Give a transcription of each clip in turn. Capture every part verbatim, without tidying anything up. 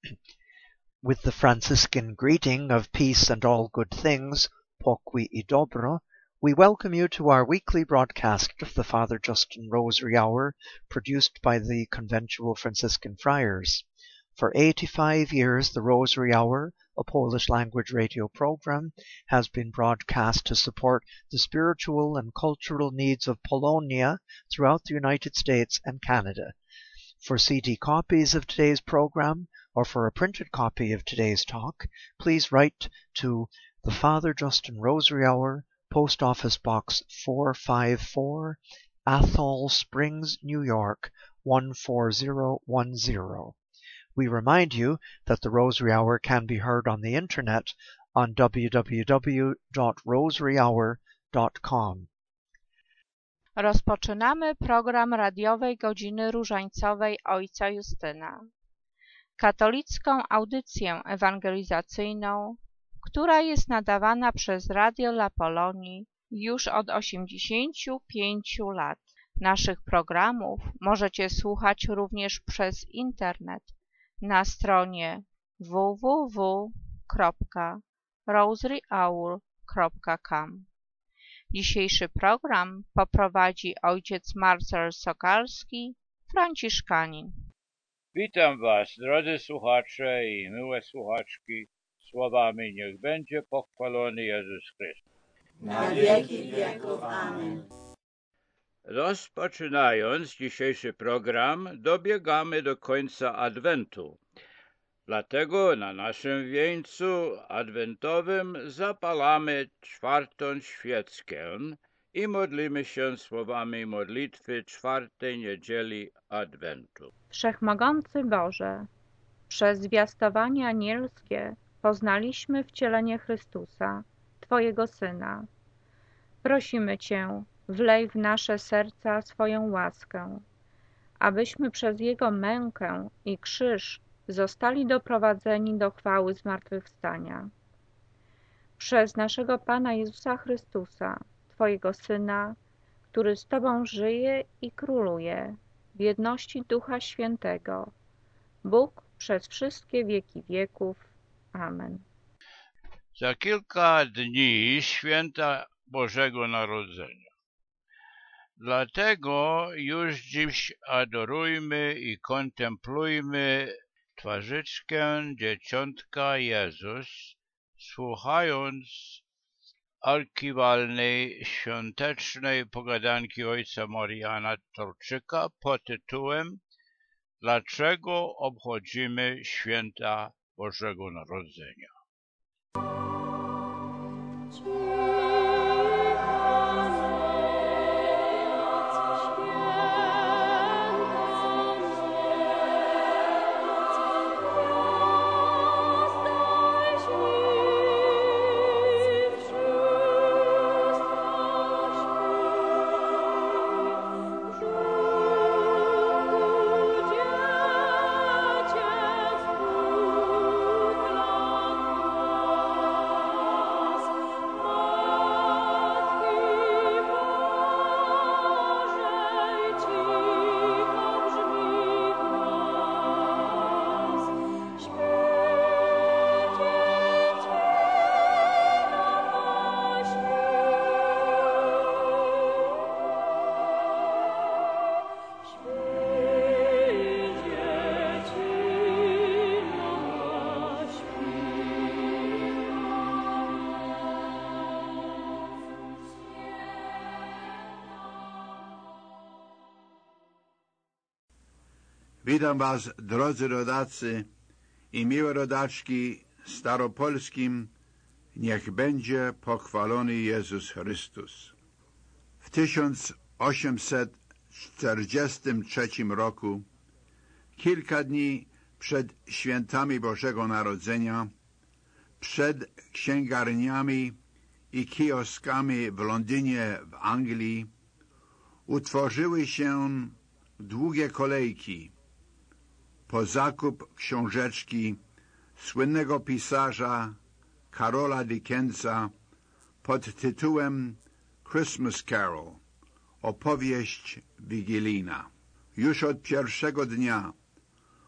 With the Franciscan greeting of peace and all good things, pokój i dobro, we welcome you to our weekly broadcast of the Father Justin Rosary Hour, produced by the Conventual Franciscan Friars. For eighty-five years, the Rosary Hour, a Polish-language radio program, has been broadcast to support the spiritual and cultural needs of Polonia throughout the United States and Canada. For C D copies of today's program, or for a printed copy of today's talk, please write to the Father Justin Rosary Hour, Post Office Box four five four, Athol Springs, New York, one four zero one zero. We remind you that the Rosary Hour can be heard on the internet on w w w dot rosary hour dot com. Rozpoczynamy program radiowej godziny różańcowej Ojca Justyna. Katolicką audycję ewangelizacyjną, która jest nadawana przez Radio La Polonii już od osiemdziesięciu pięciu lat. Naszych programów możecie słuchać również przez internet na stronie w w w kropka rosary hour kropka com. Dzisiejszy program poprowadzi ojciec Marcel Sokalski, franciszkanin. Witam Was, drodzy słuchacze i miłe słuchaczki, słowami niech będzie pochwalony Jezus Chrystus. Na wieki wieków. Amen. Rozpoczynając dzisiejszy program, dobiegamy do końca Adwentu. Dlatego na naszym wieńcu adwentowym zapalamy czwartą świeckę i modlimy się słowami modlitwy czwartej niedzieli Adwentu. Wszechmogący Boże, przez zwiastowanie anielskie poznaliśmy wcielenie Chrystusa, Twojego Syna. Prosimy Cię, wlej w nasze serca swoją łaskę, abyśmy przez Jego mękę i krzyż zostali doprowadzeni do chwały zmartwychwstania. Przez naszego Pana Jezusa Chrystusa, Twojego Syna, który z Tobą żyje i króluje w jedności Ducha Świętego, Bóg przez wszystkie wieki wieków. Amen. Za kilka dni święta Bożego Narodzenia. Dlatego już dziś adorujmy i kontemplujmy twarzyczkę Dzieciątka Jezus, słuchając archiwalnej, świątecznej pogadanki ojca Mariana Torczyka pod tytułem Dlaczego obchodzimy święta Bożego Narodzenia? Witam Was, drodzy rodacy i miłe rodaczki staropolskim. Niech będzie pochwalony Jezus Chrystus. W tysiąc osiemset czterdziestym trzecim roku, kilka dni przed świętami Bożego Narodzenia, przed księgarniami i kioskami w Londynie, w Anglii, utworzyły się długie kolejki po zakup książeczki słynnego pisarza Karola Dickensa pod tytułem Christmas Carol, opowieść wigilijna. Już od pierwszego dnia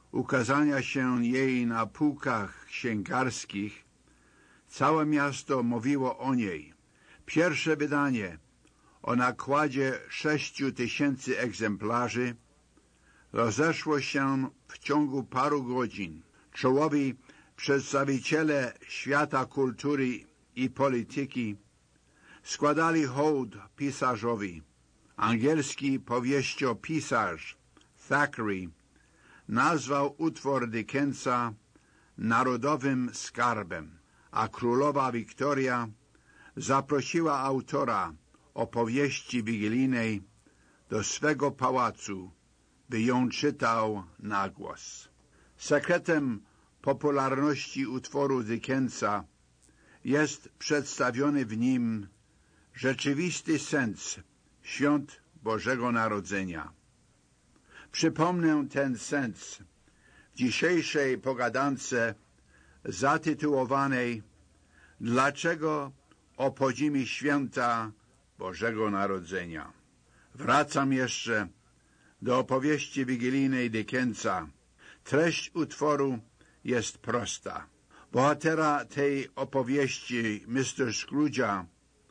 ukazania się jej na półkach księgarskich, całe miasto mówiło o niej. Pierwsze wydanie o nakładzie sześciu tysięcy egzemplarzy rozeszło się w ciągu paru godzin. Czołowi przedstawiciele świata kultury i polityki składali hołd pisarzowi. Angielski powieściopisarz Thackeray nazwał utwór Dickensa narodowym skarbem, a królowa Wiktoria zaprosiła autora opowieści wigilijnej do swego pałacu, by ją czytał na głos. Sekretem popularności utworu Dickensa jest przedstawiony w nim rzeczywisty sens świąt Bożego Narodzenia. Przypomnę ten sens w dzisiejszej pogadance zatytułowanej Dlaczego obchodzimy święta Bożego Narodzenia? Wracam jeszcze do opowieści wigilijnej Dickensa. Treść utworu jest prosta. Bohatera tej opowieści, mister Scrooge'a,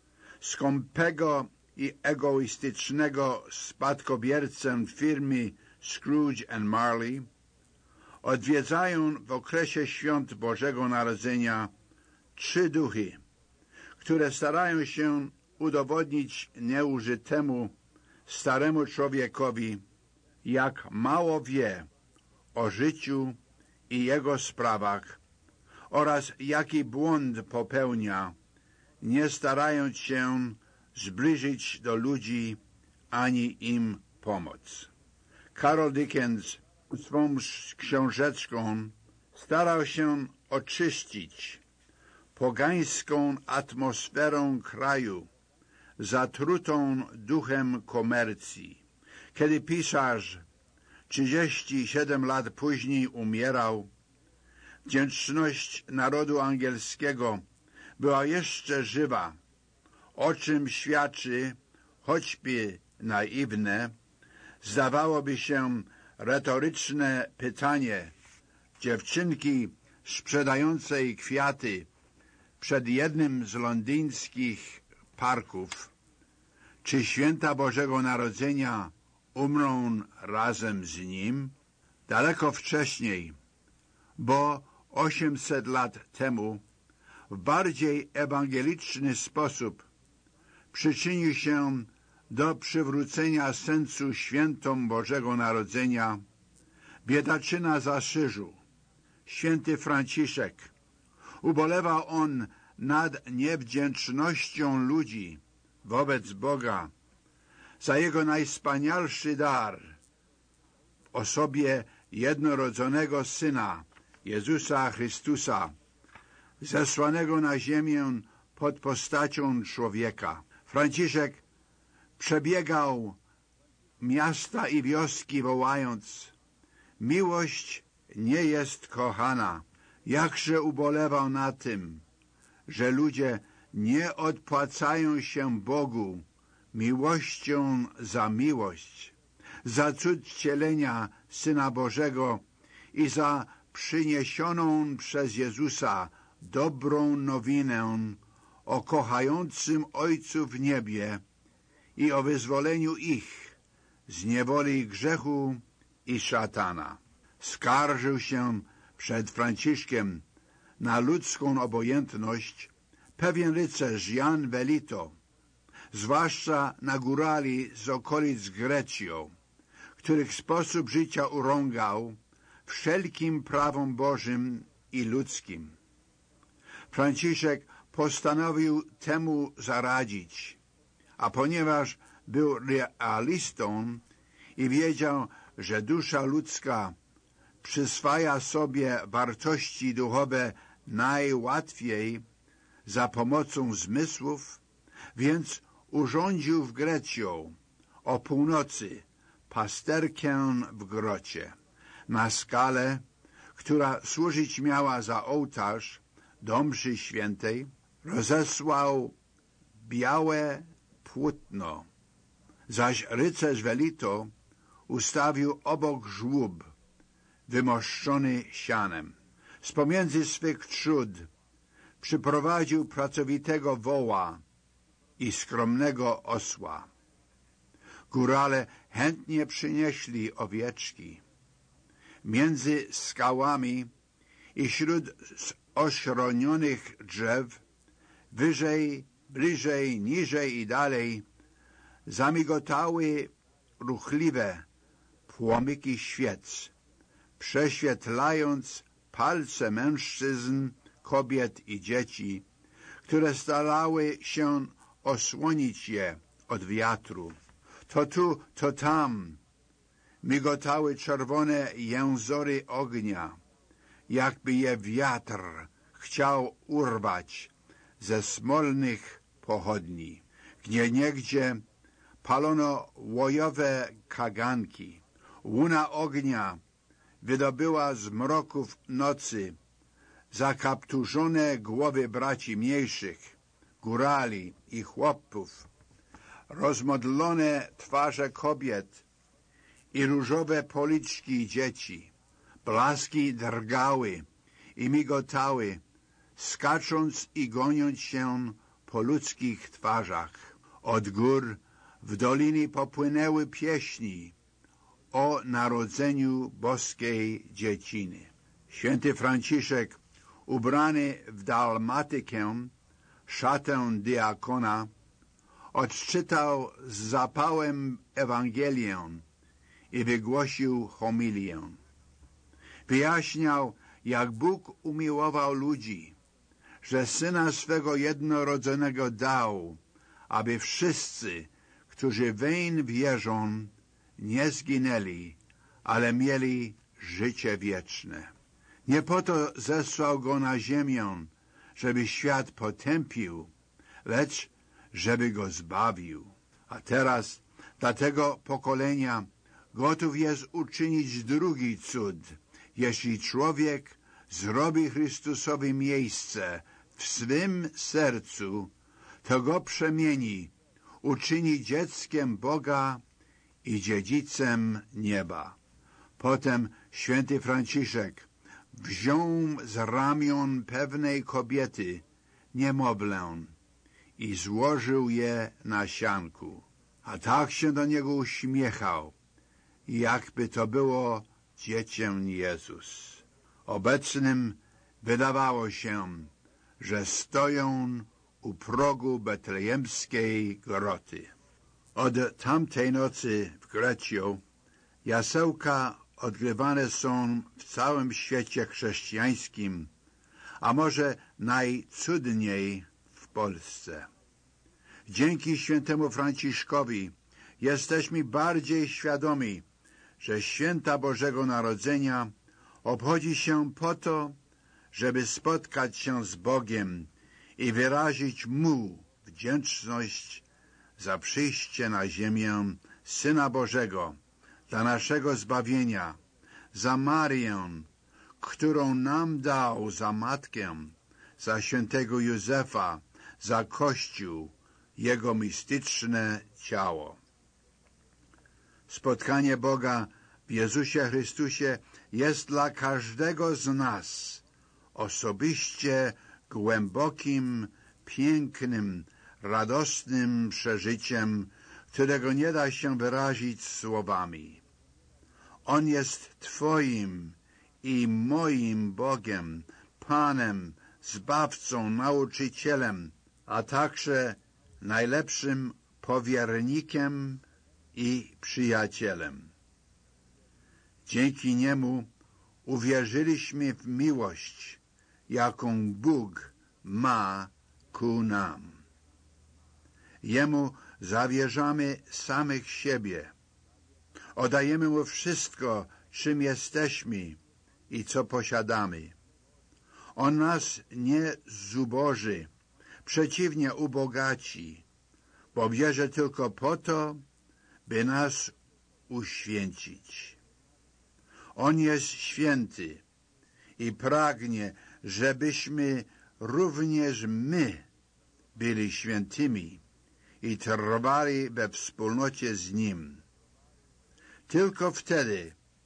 skąpego i egoistycznego spadkobiercę firmy Scrooge and Marley, odwiedzają w okresie świąt Bożego Narodzenia trzy duchy, które starają się udowodnić nieużytemu staremu człowiekowi, jak mało wie o życiu i jego sprawach oraz jaki błąd popełnia, nie starając się zbliżyć do ludzi ani im pomóc. Charles Dickens swą książeczką starał się oczyścić pogańską atmosferą kraju zatrutą duchem komercji. Kiedy pisarz trzydzieści siedem lat później umierał, wdzięczność narodu angielskiego była jeszcze żywa, o czym świadczy, choćby naiwne, zdawałoby się retoryczne pytanie dziewczynki sprzedającej kwiaty przed jednym z londyńskich parków, czy święta Bożego Narodzenia umrą razem z nim? Daleko wcześniej, bo osiemset lat temu, w bardziej ewangeliczny sposób przyczynił się do przywrócenia sensu świętom Bożego Narodzenia biedaczyna z Asyżu, święty Franciszek. Ubolewał on nad niewdzięcznością ludzi wobec Boga za jego najwspanialszy dar w osobie jednorodzonego Syna, Jezusa Chrystusa, zesłanego na ziemię pod postacią człowieka. Franciszek przebiegał miasta i wioski, wołając: miłość nie jest kochana. Jakże ubolewał na tym, że ludzie nie odpłacają się Bogu miłością za miłość, za cud wcielenia Syna Bożego i za przyniesioną przez Jezusa dobrą nowinę o kochającym Ojcu w niebie i o wyzwoleniu ich z niewoli grzechu i szatana. Skarżył się przed Franciszkiem na ludzką obojętność pewien rycerz Jan Velito, zwłaszcza na górali z okolic Grecjo, których sposób życia urągał wszelkim prawom Bożym i ludzkim. Franciszek postanowił temu zaradzić, a ponieważ był realistą i wiedział, że dusza ludzka przyswaja sobie wartości duchowe najłatwiej za pomocą zmysłów, więc urządził w Grecjo o północy pasterkę w grocie. Na skalę, która służyć miała za ołtarz do mszy świętej, rozesłał białe płótno, zaś rycerz Velito ustawił obok żłób wymoszczony sianem. Z pomiędzy swych trzód przyprowadził pracowitego woła i skromnego osła. Górale chętnie przynieśli owieczki. Między skałami i wśród ośronionych drzew, wyżej, bliżej, niżej i dalej, zamigotały ruchliwe płomyki świec, prześwietlając palce mężczyzn, kobiet i dzieci, które starały się osłonić je od wiatru. To tu, to tam migotały czerwone jęzory ognia, jakby je wiatr chciał urwać ze smolnych pochodni. Gdzieniegdzie palono łojowe kaganki. Łuna ognia wydobyła z mroków nocy zakapturzone głowy braci mniejszych, górali i chłopów, rozmodlone twarze kobiet i różowe policzki dzieci. Blaski drgały i migotały, skacząc i goniąc się po ludzkich twarzach. Od gór w dolinie popłynęły pieśni o narodzeniu boskiej dzieciny. Święty Franciszek, ubrany w dalmatykę, szatę diakona, odczytał z zapałem Ewangelię i wygłosił homilię. Wyjaśniał, jak Bóg umiłował ludzi, że Syna swego jednorodzonego dał, aby wszyscy, którzy weń wierzą, nie zginęli, ale mieli życie wieczne. Nie po to zesłał Go na ziemię, żeby świat potępił, lecz żeby go zbawił. A teraz dla tego pokolenia gotów jest uczynić drugi cud, jeśli człowiek zrobi Chrystusowi miejsce w swym sercu, to go przemieni, uczyni dzieckiem Boga i dziedzicem nieba. Potem święty Franciszek wziął z ramion pewnej kobiety niemowlę i złożył je na sianku, a tak się do niego uśmiechał, jakby to było dziecię Jezus. Obecnym wydawało się, że stoją u progu betlejemskiej groty. Od tamtej nocy w Grecjo jasełka odgrywane są w całym świecie chrześcijańskim, a może najcudniej w Polsce. Dzięki świętemu Franciszkowi jesteśmy bardziej świadomi, że święta Bożego Narodzenia obchodzi się po to, żeby spotkać się z Bogiem i wyrazić Mu wdzięczność za przyjście na ziemię Syna Bożego, dla naszego zbawienia, za Marię, którą nam dał za matkę, za świętego Józefa, za Kościół, Jego mistyczne ciało. Spotkanie Boga w Jezusie Chrystusie jest dla każdego z nas osobiście głębokim, pięknym, radosnym przeżyciem, którego nie da się wyrazić słowami. On jest Twoim i moim Bogiem, Panem, Zbawcą, Nauczycielem, a także najlepszym powiernikiem i przyjacielem. Dzięki Niemu uwierzyliśmy w miłość, jaką Bóg ma ku nam. Jemu zawierzamy samych siebie. Oddajemy Mu wszystko, czym jesteśmy i co posiadamy. On nas nie zuboży, przeciwnie ubogaci, bo bierze tylko po to, by nas uświęcić. On jest święty i pragnie, żebyśmy również my byli świętymi i trwali we wspólnocie z Nim. Tylko wtedy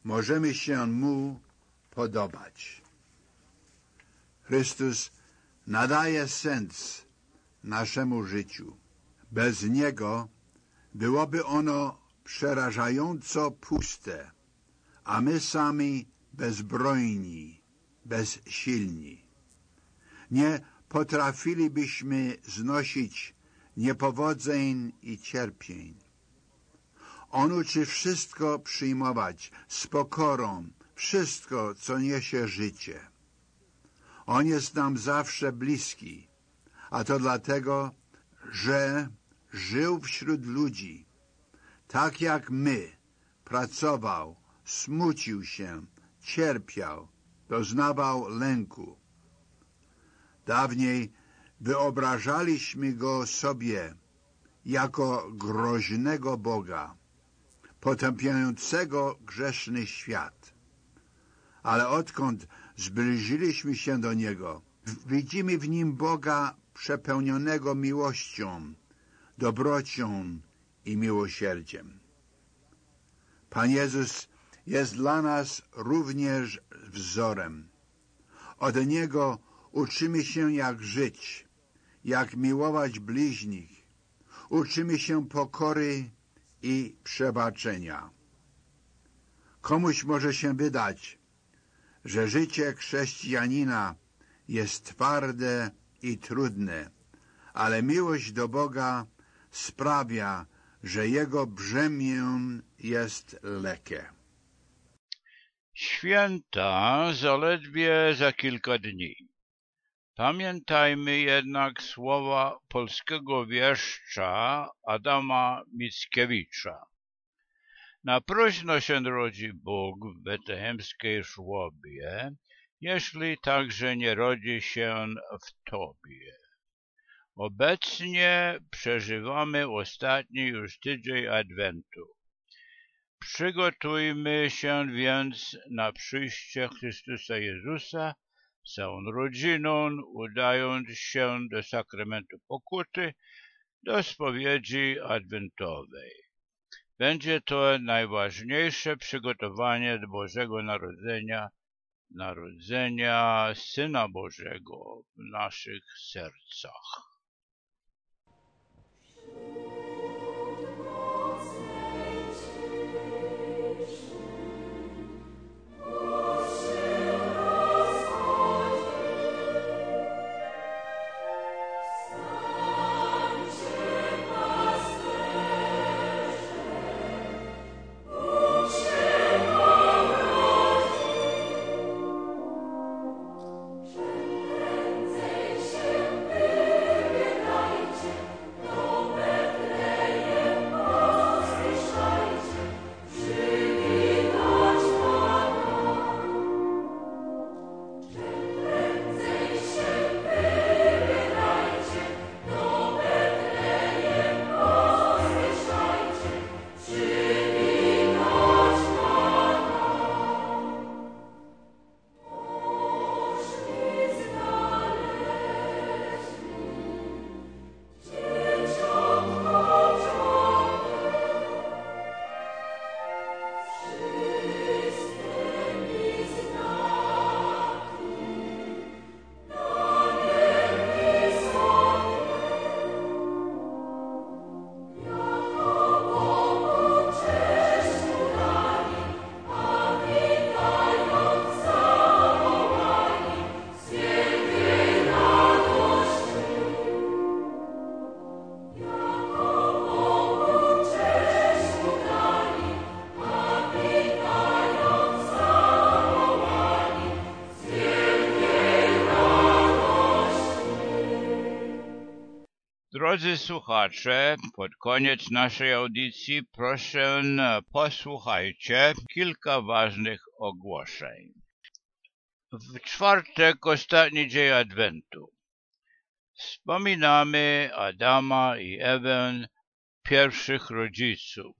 możemy się Mu podobać. Chrystus nadaje sens naszemu życiu. Bez Niego byłoby ono przerażająco puste, a my sami bezbrojni, bezsilni. Nie potrafilibyśmy znosić niepowodzeń i cierpień. On uczy wszystko przyjmować z pokorą, wszystko, co niesie życie. On jest nam zawsze bliski, a to dlatego, że żył wśród ludzi, tak jak my, pracował, smucił się, cierpiał, doznawał lęku. Dawniej wyobrażaliśmy Go sobie jako groźnego Boga, potępiającego grzeszny świat. Ale odkąd zbliżyliśmy się do Niego, widzimy w Nim Boga przepełnionego miłością, dobrocią i miłosierdziem. Pan Jezus jest dla nas również wzorem. Od Niego uczymy się, jak żyć, jak miłować bliźnich. Uczymy się pokory i przebaczenia. Komuś może się wydać, że życie chrześcijanina jest twarde i trudne, ale miłość do Boga sprawia, że Jego brzemię jest lekkie. Święta zaledwie za kilka dni. Pamiętajmy jednak słowa polskiego wieszcza Adama Mickiewicza. Na próżno się rodzi Bóg w betlehemskiej żłobie, jeśli także nie rodzi się w Tobie. Obecnie przeżywamy ostatni już tydzień Adwentu. Przygotujmy się więc na przyjście Chrystusa Jezusa z całą rodziną, udając się do sakramentu pokuty, do spowiedzi adwentowej. Będzie to najważniejsze przygotowanie do Bożego Narodzenia, narodzenia Syna Bożego w naszych sercach. Drodzy słuchacze, pod koniec naszej audycji proszę posłuchajcie kilka ważnych ogłoszeń. W czwartek, ostatni dzień Adwentu, wspominamy Adama i Ewę, pierwszych rodziców.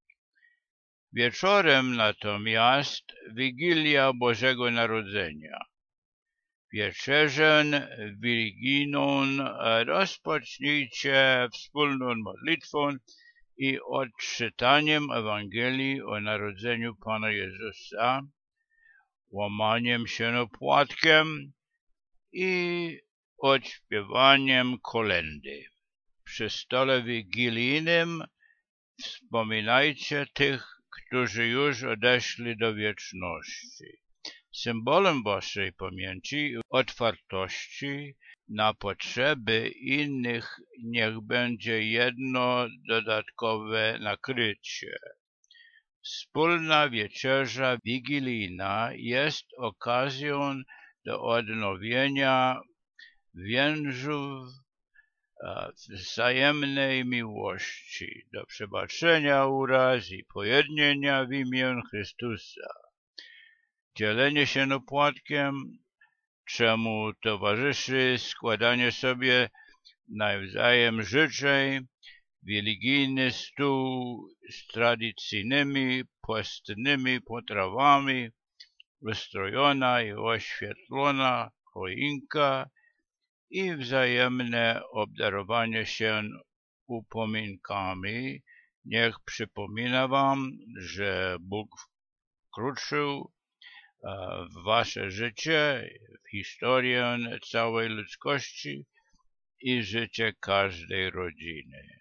Wieczorem natomiast Wigilia Bożego Narodzenia. Wieczerzę wigilijną rozpocznijcie wspólną modlitwą i odczytaniem Ewangelii o narodzeniu Pana Jezusa, łamaniem sienopłatkiem i odśpiewaniem kolędy. Przy stole wigilijnym wspominajcie tych, którzy już odeszli do wieczności. Symbolem waszej pamięci i otwartości na potrzeby innych niech będzie jedno dodatkowe nakrycie. Wspólna wieczerza wigilijna jest okazją do odnowienia więzów wzajemnej miłości, do przebaczenia uraz i pojednania w imię Chrystusa. Dzielenie się opłatkiem, czemu towarzyszy składanie sobie nawzajem życzeń, wigilijny stół z tradycyjnymi postnymi potrawami, ustrojona i oświetlona choinka i wzajemne obdarowanie się upominkami niech przypomina wam, że Bóg wkroczył w wasze życie, w historię całej ludzkości i życie każdej rodziny.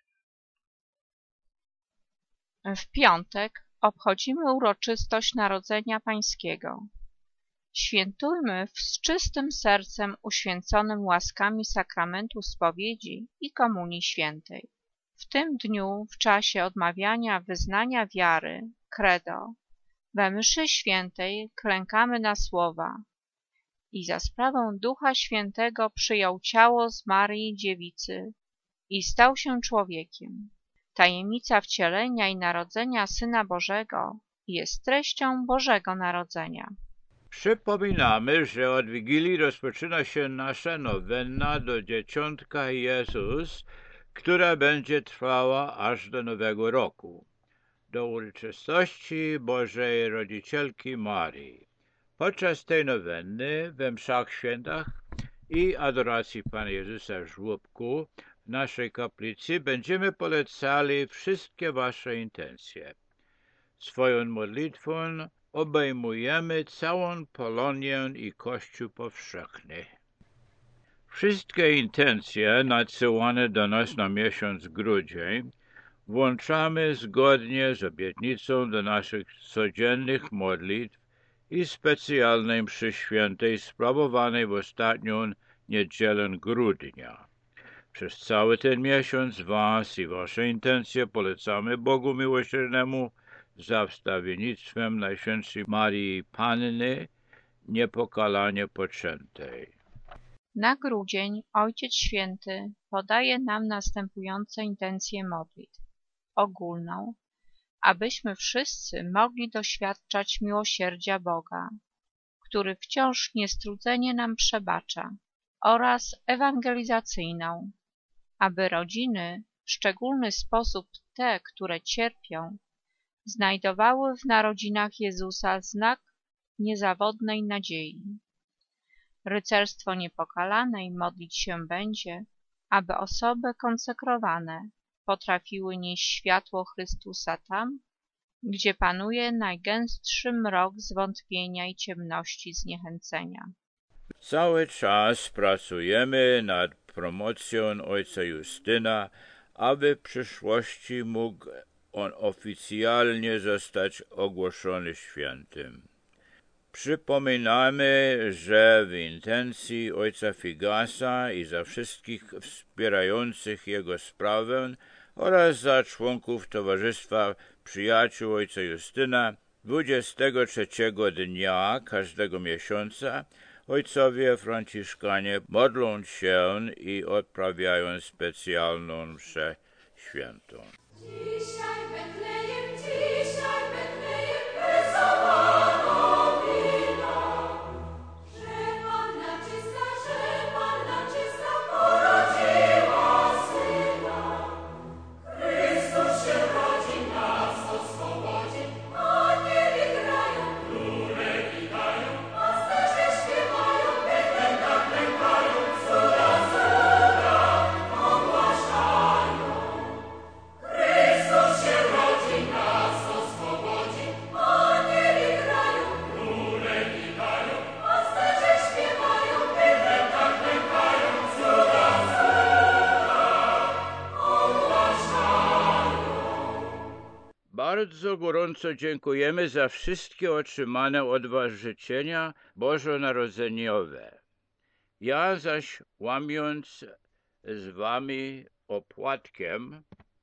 W piątek obchodzimy uroczystość Narodzenia Pańskiego. Świętujmy z czystym sercem uświęconym łaskami sakramentu spowiedzi i Komunii Świętej. W tym dniu, w czasie odmawiania wyznania wiary, credo, we mszy świętej klękamy na słowa: i za sprawą Ducha Świętego przyjął ciało z Maryi Dziewicy i stał się człowiekiem. Tajemnica wcielenia i narodzenia Syna Bożego jest treścią Bożego Narodzenia. Przypominamy, że od Wigilii rozpoczyna się nasza nowenna do Dzieciątka Jezus, która będzie trwała aż do Nowego Roku, do uroczystości Bożej Rodzicielki Marii. Podczas tej nowenny we mszach świętach i adoracji Pana Jezusa w żłobku w naszej kaplicy będziemy polecali wszystkie wasze intencje. Swoją modlitwą obejmujemy całą Polonię i Kościół powszechny. Wszystkie intencje nadsyłane do nas na miesiąc grudzień włączamy zgodnie z obietnicą do naszych codziennych modlitw i specjalnej mszy świętej sprawowanej w ostatnią niedzielę grudnia. Przez cały ten miesiąc was i wasze intencje polecamy Bogu Miłosiernemu za wstawiennictwem Najświętszej Marii Panny niepokalanie poczętej. Na grudzień Ojciec Święty podaje nam następujące intencje modlitw. Ogólną, abyśmy wszyscy mogli doświadczać miłosierdzia Boga, który wciąż niestrudzenie nam przebacza, oraz ewangelizacyjną, aby rodziny, w szczególny sposób te, które cierpią, znajdowały w narodzinach Jezusa znak niezawodnej nadziei. Rycerstwo Niepokalanej modlić się będzie, aby osoby konsekrowane potrafiły nieść światło Chrystusa tam, gdzie panuje najgęstszy mrok zwątpienia i ciemności zniechęcenia. Cały czas pracujemy nad promocją ojca Justyna, aby w przyszłości mógł on oficjalnie zostać ogłoszony świętym. Przypominamy, że w intencji ojca Figasa i za wszystkich wspierających jego sprawę oraz za członków Towarzystwa Przyjaciół ojca Justyna dwudziestego trzeciego dnia każdego miesiąca ojcowie franciszkanie modlą się i odprawiają specjalną mszę świętą. Chrystus Bardzo gorąco dziękujemy za wszystkie otrzymane od was życzenia bożonarodzeniowe. Ja zaś, łamiąc z wami opłatkiem,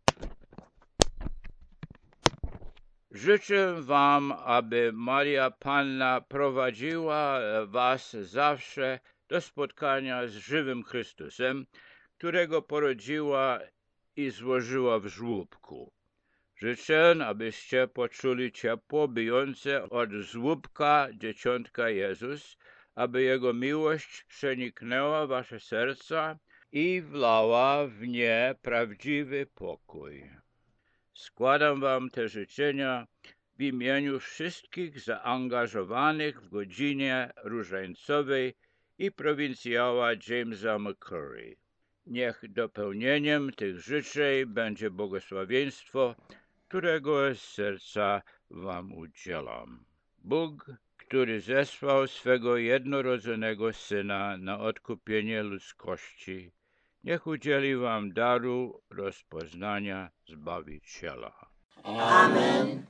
życzę wam, aby Maria Panna prowadziła was zawsze do spotkania z żywym Chrystusem, którego porodziła i złożyła w żłóbku. Życzę, abyście poczuli ciepło bijące od żłóbka dzieciątka Jezus, aby Jego miłość przeniknęła wasze serca i wlała w nie prawdziwy pokój. Składam wam te życzenia w imieniu wszystkich zaangażowanych w godzinie różańcowej i prowincjała Jamesa McCurry. Niech dopełnieniem tych życzeń będzie błogosławieństwo, którego z serca wam udzielam. Bóg, który zesłał swego jednorodzonego Syna na odkupienie ludzkości, niech udzieli wam daru rozpoznania Zbawiciela. Amen.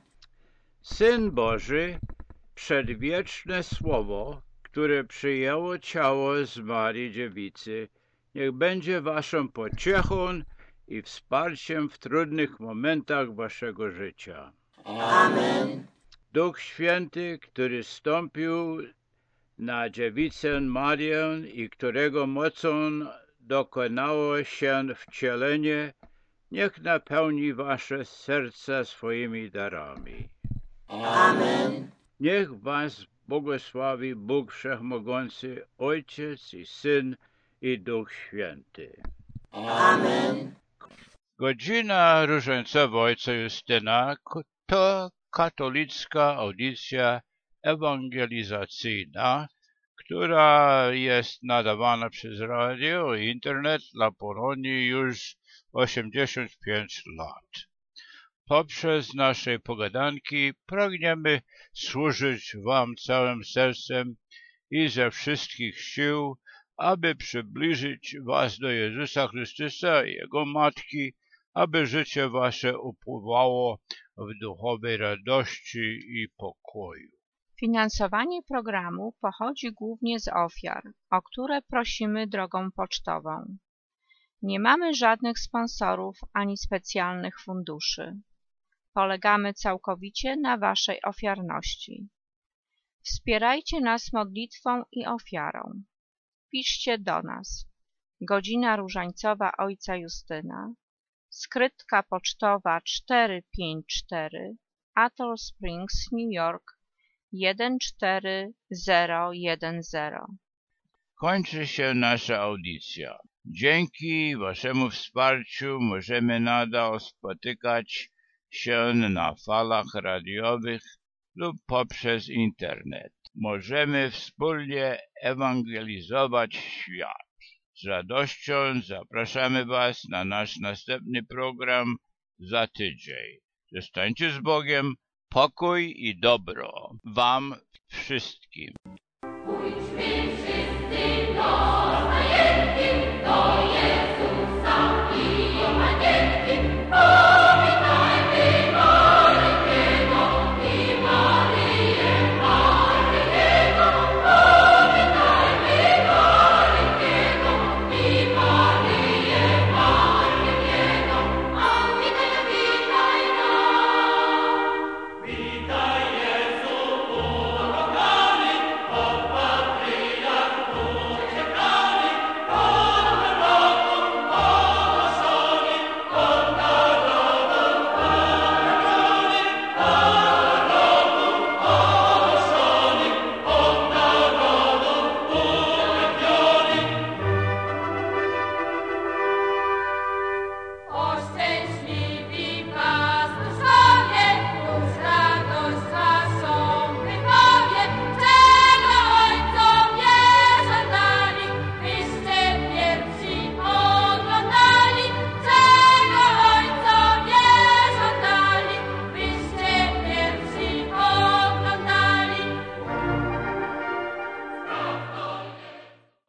Syn Boży, przedwieczne Słowo, które przyjęło ciało z Marii Dziewicy, niech będzie waszą pociechą i wsparciem w trudnych momentach waszego życia. Amen. Duch Święty, który stąpił na Dziewicę Marię i którego mocą dokonało się wcielenie, niech napełni wasze serca swoimi darami. Amen. Niech was błogosławi Bóg Wszechmogący, Ojciec i Syn i Duch Święty. Amen. Godzina różańcowa Ojca Justyna to katolicka audycja ewangelizacyjna, która jest nadawana przez radio i internet dla Polonii już osiemdziesiąt pięć lat. Poprzez nasze pogadanki pragniemy służyć wam całym sercem i ze wszystkich sił, aby przybliżyć was do Jezusa Chrystusa i Jego Matki, aby życie wasze upływało w duchowej radości i pokoju. Finansowanie programu pochodzi głównie z ofiar, o które prosimy drogą pocztową. Nie mamy żadnych sponsorów ani specjalnych funduszy. Polegamy całkowicie na waszej ofiarności. Wspierajcie nas modlitwą i ofiarą. Piszcie do nas. Godzina różańcowa Ojca Justyna, skrytka pocztowa czterysta pięćdziesiąt cztery, Atoll Springs, New York jeden cztery zero jeden zero. Kończy się nasza audycja. Dzięki waszemu wsparciu możemy nadal spotykać się na falach radiowych lub poprzez internet. Możemy wspólnie ewangelizować świat. Z radością zapraszamy was na nasz następny program za tydzień. Zostańcie z Bogiem, pokój i dobro wam wszystkim.